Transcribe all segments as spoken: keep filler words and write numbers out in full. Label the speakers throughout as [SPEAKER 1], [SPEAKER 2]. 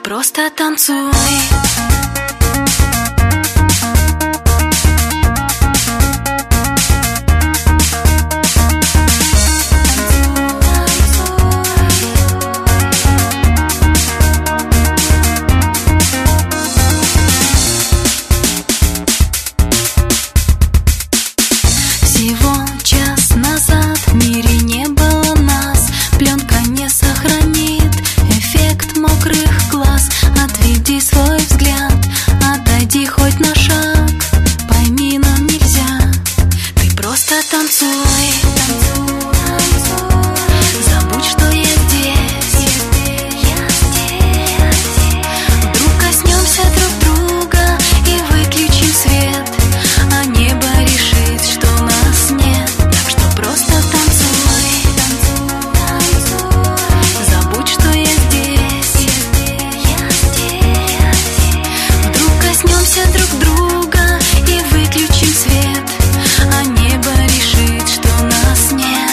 [SPEAKER 1] просто танцуй.
[SPEAKER 2] Всего час назад в мире не было нас. Пленка не сохранит эффект мокрых глаз. Отведи свой взгляд, отойди хоть на шаг. Пойми, нам нельзя, ты просто танцуй. Забудь, что я здесь. Вдруг коснемся друг друга и выключим свет, а небо решит, что нас нет. Так что просто танцуй. Забудь, что я здесь. Вдруг коснемся друг друга и выключим свет, а небо решит, что нас нет.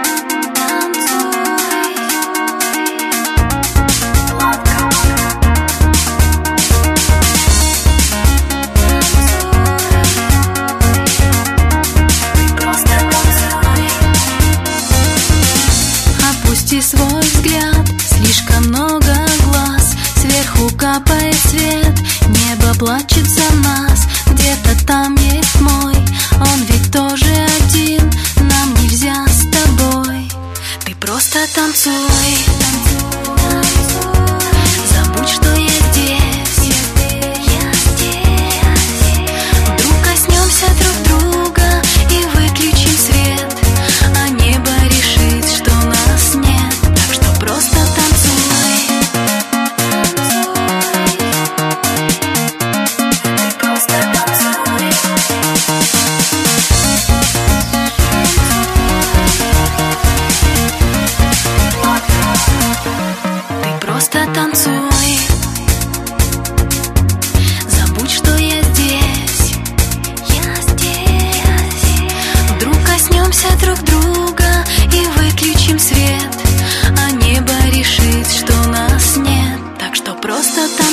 [SPEAKER 2] Опусти свой взгляд, слишком много глаз. Сверху капает свет, небо плачет за нас. Где-то там есть мой, он ведь тоже один. Нам нельзя с тобой, ты просто танцуй. Забудь, что я здесь. Вдруг коснемся друг друга и выключим свет, а небо решит, что нас нет. Так что просто танцуй. Ты просто танцуй. Ты просто танцуй. Забудь, что я здесь. Я здесь. Вдруг коснемся друг друга и выключим свет, а небо решит, что нас нет. Так что просто танцуй.